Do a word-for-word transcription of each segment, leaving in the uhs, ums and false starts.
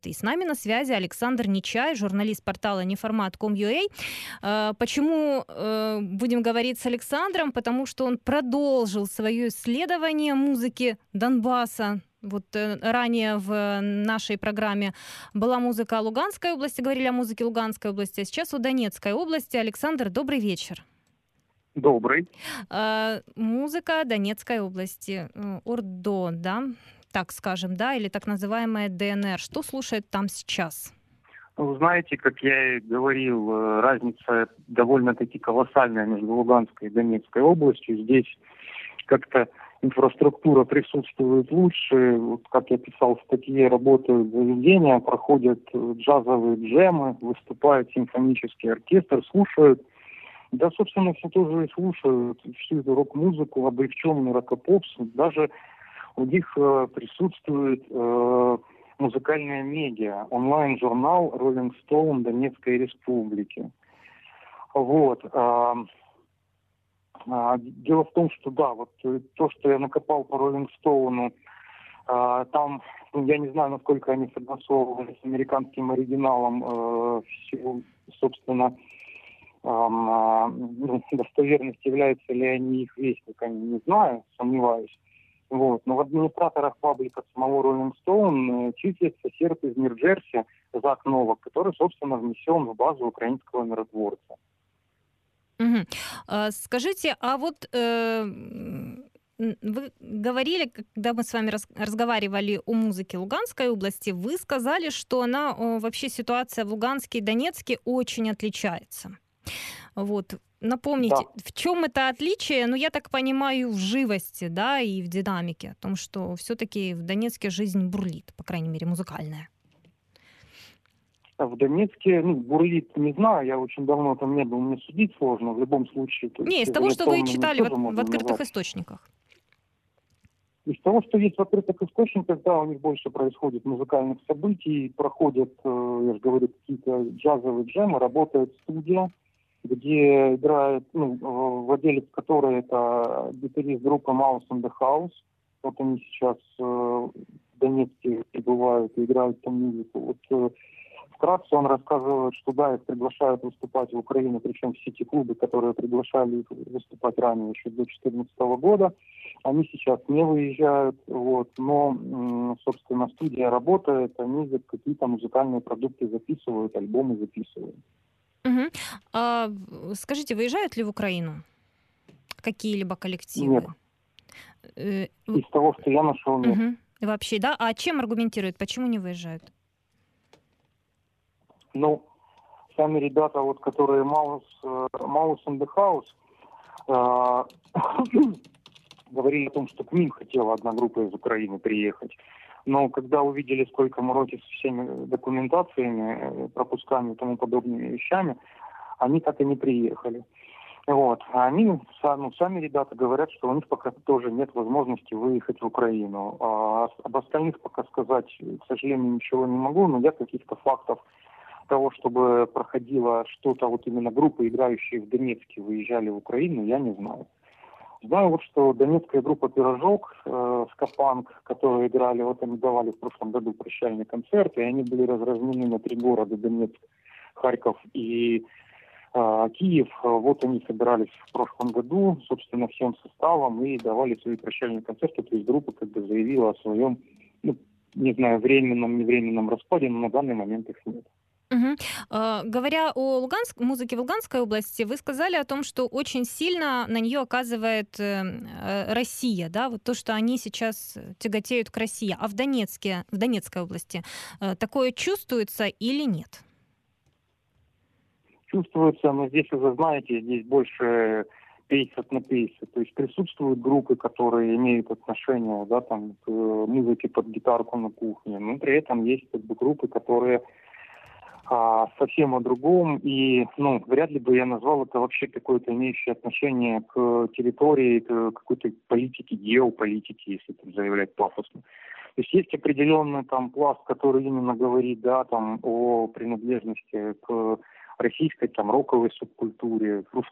области. И с нами на связи Александр Нечай, журналист портала неформат точка ком точка ю а. Почему э, будем говорить с Александром? Потому что он продолжил свое исследование музыки Донбасса. Вот э, ранее в нашей программе была музыка о Луганской области, говорили о музыке Луганской области, а сейчас о Донецкой области. Александр, добрый вечер. Добрый. Э, музыка Донецкой области, э, ОРДО, да, так скажем, да, или так называемая ДНР. Что слушают там сейчас? Вы знаете, как я и говорил, э, разница довольно-таки колоссальная между Луганской и Донецкой областью. Здесь как-то инфраструктура присутствует лучше. Вот, как я писал в статье, работают заведения, проходят джазовые джемы, выступает симфонический оркестр, слушают. Да, собственно, все тоже и слушают всю эту рок-музыку, облегченный рок-попс. Даже у них э, присутствует э, музыкальная медиа, онлайн-журнал Rolling Stone Донецкой Республики. Вот. А, а, дело в том, что да, вот то, что я накопал по Rolling Stone, а, там, ну, я не знаю, насколько они согласовывали с американским оригиналом, э, все, собственно, ну, достоверность, являются ли они их вестниками, не знаю, сомневаюсь. Вот. Но в администраторах паблика самого Rolling Stone числится серб из Нью-Джерси Зак Новак, который, собственно, внесен в базу украинского миротворца. Угу. А, скажите, а вот э, вы говорили, когда мы с вами раз, разговаривали о музыке Луганской области, вы сказали, что она, вообще ситуация в Луганске и Донецке очень отличается. Вот. Напомните, Да. в чем это отличие? Ну, я так понимаю, в живости, да, и в динамике, о том, что все-таки в Донецке жизнь бурлит, по крайней мере, музыкальная. В Донецке, ну, бурлит, не знаю, я очень давно там не был, мне судить сложно, в любом случае. То не, есть, из того, что вы читали в, в открытых назвать. источниках. Из того, что есть в открытых источниках, да, у них больше происходит музыкальных событий, проходят, я же говорю, какие-то джазовые джемы, работает студия, где играет, ну, владелец которой это гитарист группы Mouse on the House. Вот они сейчас э, в Донецке прибывают и играют там музыку. Вот э, вкратце он рассказывает, что да, их приглашают выступать в Украину, причем все те клубы, которые приглашали их выступать ранее, еще до две тысячи четырнадцатого года, они сейчас не выезжают, вот, но, собственно, студия работает, они какие-то музыкальные продукты записывают, альбомы записывают. Угу. А, скажите, выезжают ли в Украину какие-либо коллективы? Нет. Э, Из того, что я нашел, нет. Угу. Вообще, да? А чем аргументируют? Почему не выезжают? Ну, сами ребята, вот, которые Mouse, Mouse in the House, э, говорили о том, что к ним хотела одна группа из Украины приехать. Но когда увидели, сколько морочит с всеми документациями, пропусками и тому подобными вещами, они так и не приехали. Вот. А они, ну, сами ребята говорят, что у них пока тоже нет возможности выехать в Украину. А об остальных пока сказать, к сожалению, ничего не могу, но я каких-то фактов того, чтобы проходило что-то, вот именно группы, играющие в Донецке, выезжали в Украину, я не знаю. Знаю вот, что донецкая группа «Пирожок», э, «Скапанк», которые играли, вот они давали в прошлом году прощальный концерт, и они были разразнены на три города: Донецк, Харьков и э, Киев. Вот они собирались в прошлом году, собственно, всем составом и давали свои прощальные концерты. То есть группа как бы заявила о своем, ну, не знаю, временном, невременном распаде, но на данный момент их нет. Угу. А, говоря о Луганск, музыке в Луганской области, вы сказали о том, что очень сильно на нее оказывает э, Россия, да, вот то, что они сейчас тяготеют к России. А в Донецке, в Донецкой области э, такое чувствуется или нет? Чувствуется, но здесь уже, знаете, здесь больше пятьдесят на пятьдесят. То есть присутствуют группы, которые имеют отношение, да, там, к музыке под гитарку на кухне, но при этом есть как бы группы, которые а, совсем о другом, и, ну, вряд ли бы я назвал это вообще какое-то имеющее отношение к территории, к какой-то политике, геополитике, если так заявлять пафосно. То есть есть определенный там пласт, который именно говорит, да, там, о принадлежности к российской там роковой субкультуре, рус-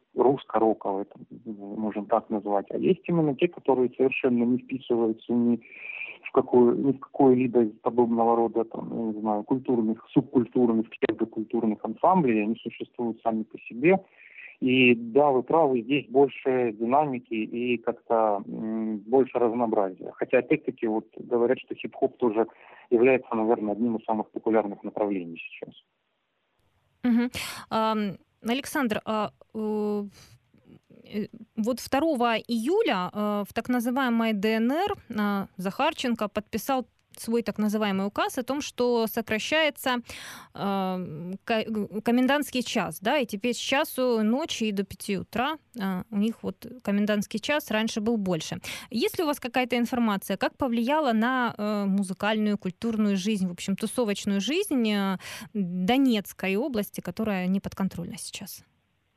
русско-роковой, там, можем так назвать. А есть именно те, которые совершенно не вписываются ни в, какой, ни в какой-либо из подобного рода, там, я не знаю, культурных, субкультурных, псевдокультурных ансамблей, они существуют сами по себе. И да, вы правы, здесь больше динамики и как-то м, больше разнообразия. Хотя, опять-таки, вот говорят, что хип-хоп тоже является, наверное, одним из самых популярных направлений сейчас. Мгм. Ам, Александр, а, э, э, вот второго июля э, в так называемой ДНР а, Захарченко подписал свой так называемый указ о том, что сокращается а, ка- г- комендантский час, да, и теперь с часу ночи и до пяти утра а, у них вот комендантский час раньше был больше. Есть ли у вас какая-то информация, как повлияла на э, музыкальную, культурную жизнь, в общем, тусовочную жизнь э, Донецкой области, которая не подконтрольна сейчас?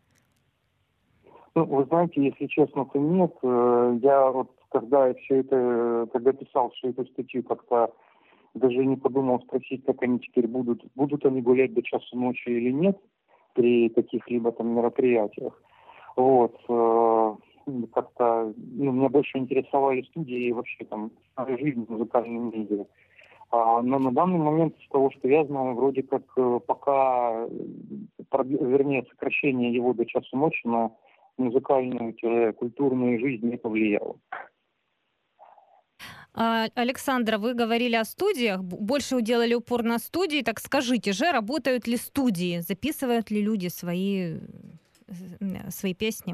Ну, вы знаете, если честно, то нет. Э, Я вот, когда все это, когда писал всю эту статью, как-то даже не подумал спросить, как они теперь будут, будут они гулять до часу ночи или нет при каких-либо там мероприятиях. Вот. э, Как-то ну, меня больше интересовали студии и вообще там жизнь в музыкальном медиа. А, но на данный момент, из того, что я знаю, вроде как э, пока, э, проб- вернее, сокращение его до часу ночи на музыкальную-культурную жизнь не повлияло. А, Александра, вы говорили о студиях, б- больше делали упор на студии, так скажите же, работают ли студии, записывают ли люди свои, э, э, свои песни?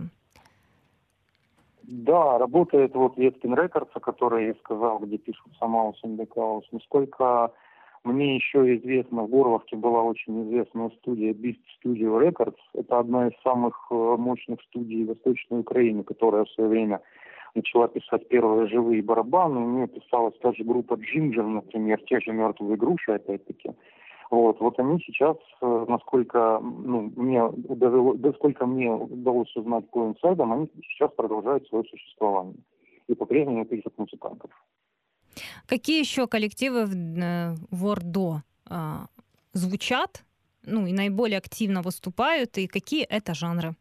Да, работает вот Веткин Рекордс, о которой я сказал, где пишут Самаус и Бекаус. Насколько мне еще известно, в Горловке была очень известная студия Beast Studio Records. Это одна из самых э, мощных студий Восточной Украины, которая в свое время начала писать первые живые барабаны. У нее писалась та же группа Джинджер, например, те же «Мертвые груши», опять-таки. Вот, вот они сейчас, э, насколько ну, мне удалось, насколько мне удалось узнать по инсайдам, они сейчас продолжают свое существование и по-прежнему пишут музыкантов. Какие еще коллективы в, э, в Ордо а, звучат, ну и наиболее активно выступают, и какие это жанры?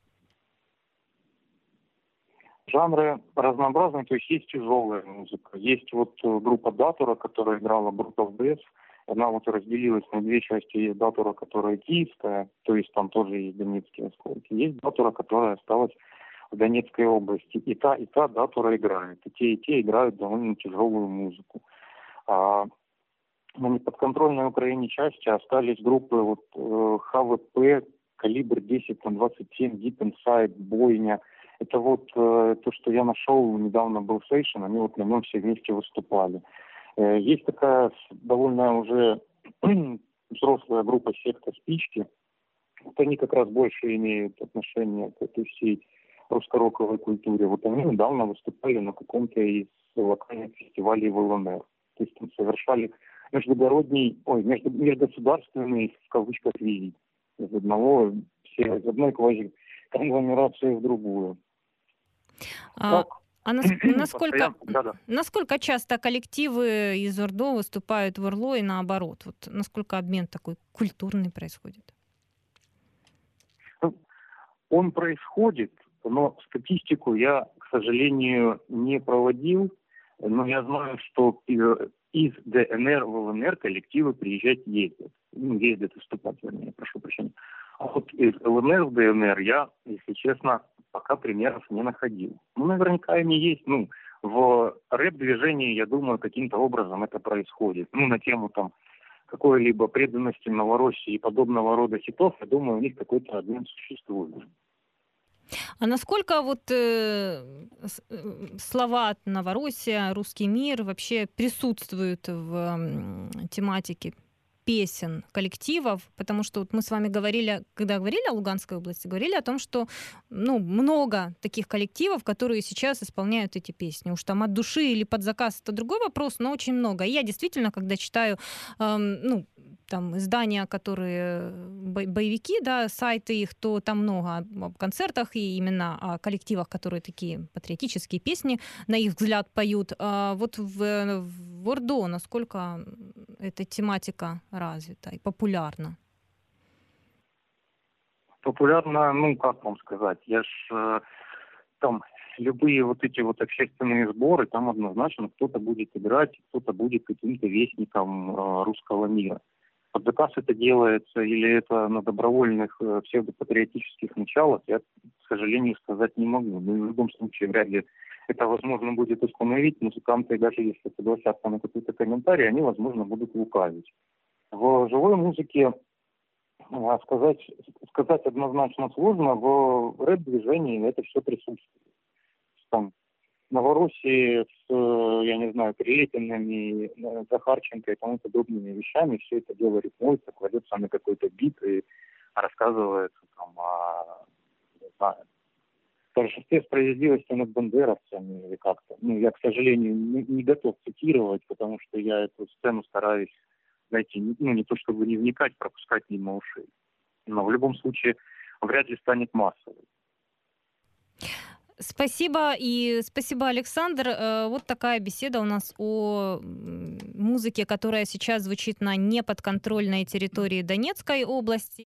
Жанры разнообразные, то есть есть тяжелая музыка, есть вот э, группа Датура, которая играла Brutal Death, она вот разделилась на две части. Есть Датура, которая киевская, то есть там тоже есть донецкие осколки. Есть Датура, которая осталась в Донецкой области. И та, и та Датура играет. И те, и те играют довольно тяжелую музыку. А на неподконтрольной Украине части остались группы вот, э, ХВП, Калибр десять двадцать семь, Deep Inside, Бойня. Это вот э, то, что я нашел, недавно был сейшн, они вот на нем все вместе выступали. Э, есть такая довольно уже взрослая группа секта «Спички». Вот они как раз больше имеют отношение к этой всей русско-роковой культуре. Вот они недавно выступали на каком-то из локальных фестивалей в ЛНР. То есть там совершали междугородний, ой, между, межгосударственный, в кавычках, визит. Из одного, все, из одной квази-конгломерации в другую. А, Так, а нас- насколько, постоянно, да-да. насколько часто коллективы из Ордо выступают в Орло и наоборот? Вот насколько обмен такой культурный происходит? Ну, он происходит, но статистику я, к сожалению, не проводил. Но я знаю, что э, из ДНР в ЛНР коллективы приезжать ездят. Ну, ездят выступать, вернее, прошу прощения. А вот из ЛНР в ДНР я, если честно, пока примеров не находил. Ну, наверняка они есть. Ну, в рэп-движении, я думаю, каким-то образом это происходит. Ну, на тему там какой-либо преданности Новороссии и подобного рода хитов, я думаю, у них какой-то обмен существует. А насколько вот э, с- э, слова «Новороссия», «Русский мир» вообще присутствуют в м, тематике песен коллективов? Потому что вот мы с вами говорили, когда говорили о Луганской области, говорили о том, что ну, много таких коллективов, которые сейчас исполняют эти песни. Уж там от души или под заказ — это другой вопрос, но очень много. И я действительно, когда читаю эм, ну, там издания, которые бо- боевики, да, сайты их, то там много об об концертах и именно о коллективах, которые такие патриотические песни, на их взгляд, поют. А вот в, в Ордо насколько эта тематика развита и популярна? Популярно, ну, как вам сказать, я ж э, там любые вот эти вот общественные сборы, там однозначно кто-то будет играть, кто-то будет каким-то вестником э, русского мира. Под заказ это делается или это на добровольных э, псевдопатриотических началах, я, к сожалению, сказать не могу. Но в любом случае вряд ли это возможно будет установить. Музыканты, даже если согласятся на какой-то комментарий, они, возможно, будут лукавить. В живой музыке а, сказать, сказать однозначно сложно, в рэп-движении это все присутствует. Там в Новороссии с, я не знаю, Прилепиными, Захарченко и тому подобными вещами все это дело рифмуется, кладется на какой-то бит и рассказывается там о, не знаю, торжестве справедливости над бандеровцами или как-то. Ну, я, к сожалению, не, не готов цитировать, потому что я эту сцену стараюсь, знаете, не, ну, не то чтобы не вникать, пропускать мимо ушей. Но в любом случае вряд ли станет массовой. Спасибо, и спасибо, Александр. Э, Вот такая беседа у нас о м, музыке, которая сейчас звучит на неподконтрольной территории Донецкой области.